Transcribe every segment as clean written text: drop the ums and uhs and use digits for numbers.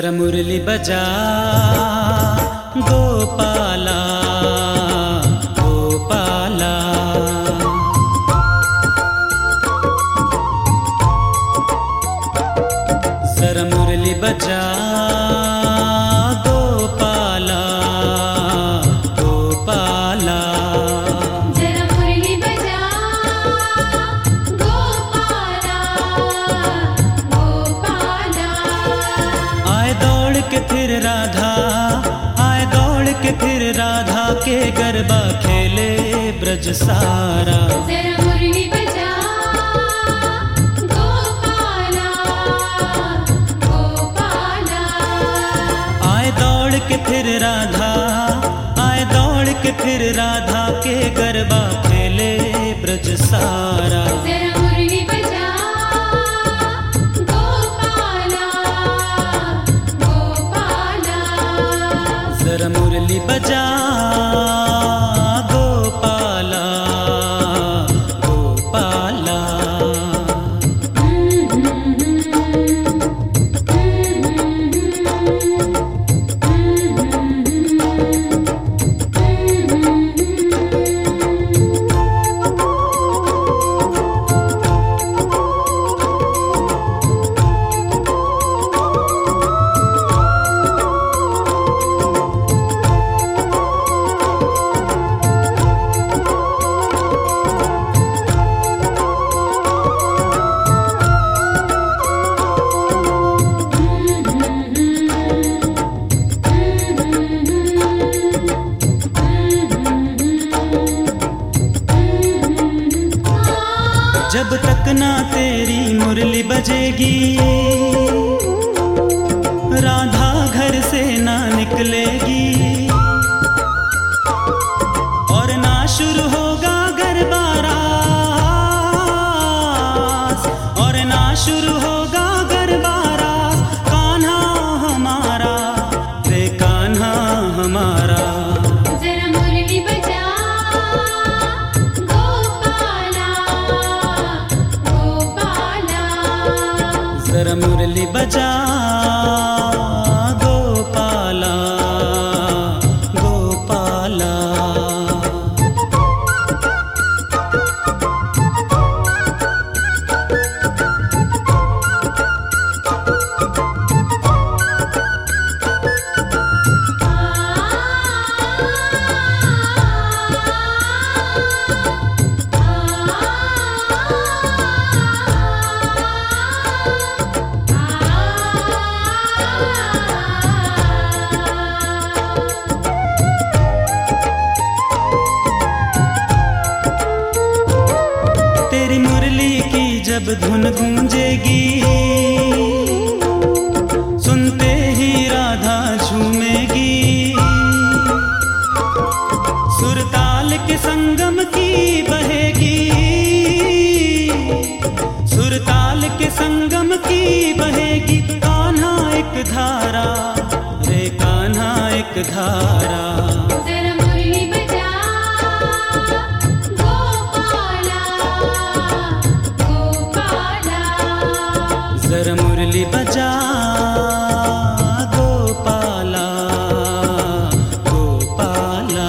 जरा मुरली बजा गोपाला गोपाला। जरा मुरली बजा गोपाला गोपाला। जरा मुरली बजा गोपाला गोपाला। आए दौड़ के फिर राधा, आए दौड़ के फिर राधा के गरबा खेले ब्रज सारा। जरा मुरली बजा गोपाला गोपाला। आए दौड़ के फिर राधा, आए दौड़ के फिर राधा के गरबा खेले ब्रज सारा। जरा मुरली बजा गोपाला गोपाला। जरा मुरली बजा गोपाला गोपाला। जब तक ना तेरी मुरली बजेगी राधा घर से ना निकलेगी, और ना शुरू होगा गरबा रास, और ना शुरू होगा गरबा रास। कान्हा हमारा रे कान्हा हमारा। जरा मुरली बजा गोपाला गोपाला। जरा मुरली बजा गोपाला गोपाला। तेरी मुरली की जब धुन गूंजेगी सुनते ही राधा झूमेगी। सुरताल के संगम की बहेगी, सुरताल के संगम की बहेगी। कान्हा एक धारा रे कान्हा एक धारा। जरा मुरली बजा गोपाला गोपाला। जरा मुरली बजा गोपाला गोपाला।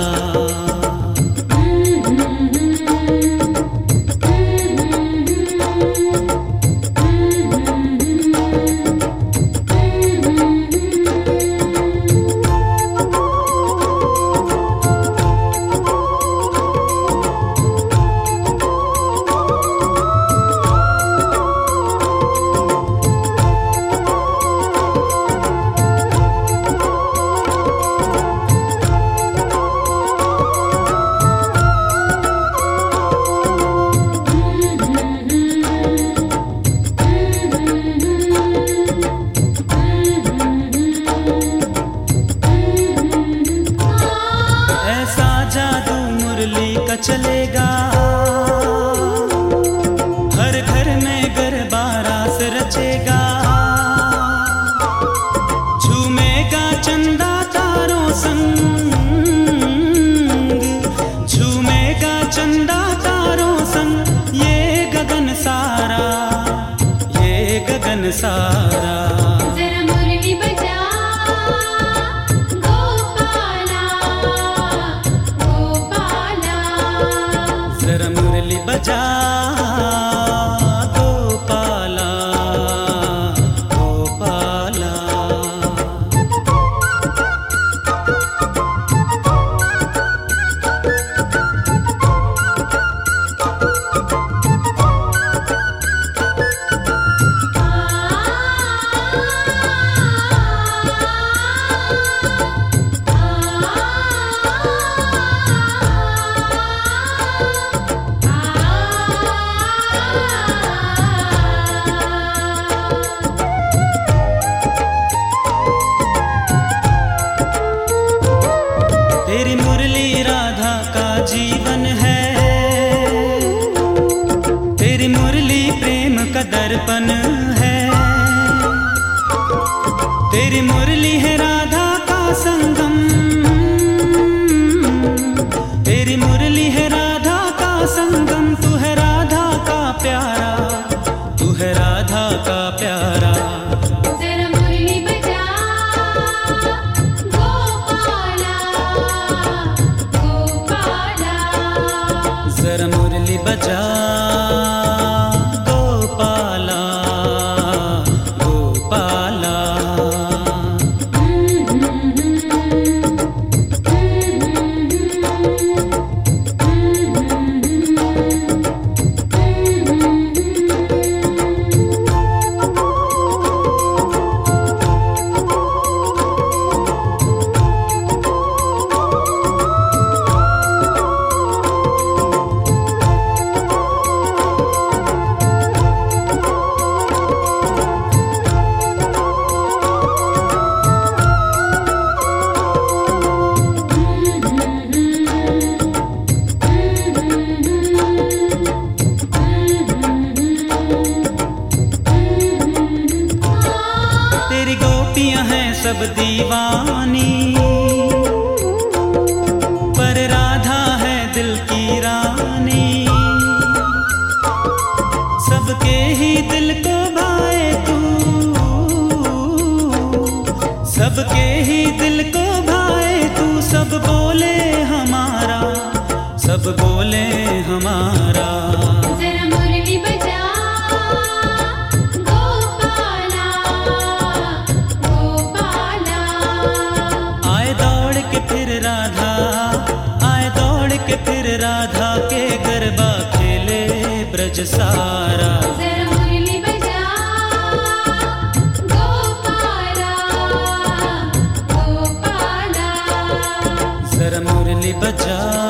ऐसा जादू मुरली का चलेगा, हर घर में गरबा रास रचेगा। झूमेगा चंदा तारों संग, झूमेगा चंदा तारों संग। ये गगन सारा, ये गगन सारा। जरा मुरली बजा मुरली बजा गोपाला गोपाला। तेरी मुरली राधा का जीवन है, तेरी मुरली प्रेम का दर्पण है, तेरी मुरली है राधा का संगम, तेरी मुरली है राधा का संगम। तू है राधा का प्यारा, तू है राधा का प्यारा। जरा मुरली बजा गोपाला गोपाला। जरा मुरली बजा गोपाला गोपाला। तेरी गोपियां हैं सब दीवानी, पर राधा है दिल की रानी। सबके ही दिल को भाए तू, सबके ही दिल को भाए तू। सब बोले हमारा, सब बोले हमारा। जरा मुरली बजा गोपाला गोपाला। आए दौड़ के फिर राधा, आए दौड़ के फिर राधा के गरबा खेले ब्रज सारा। जरा मुरली बजा गोपाला गोपाला। जरा मुरली बजा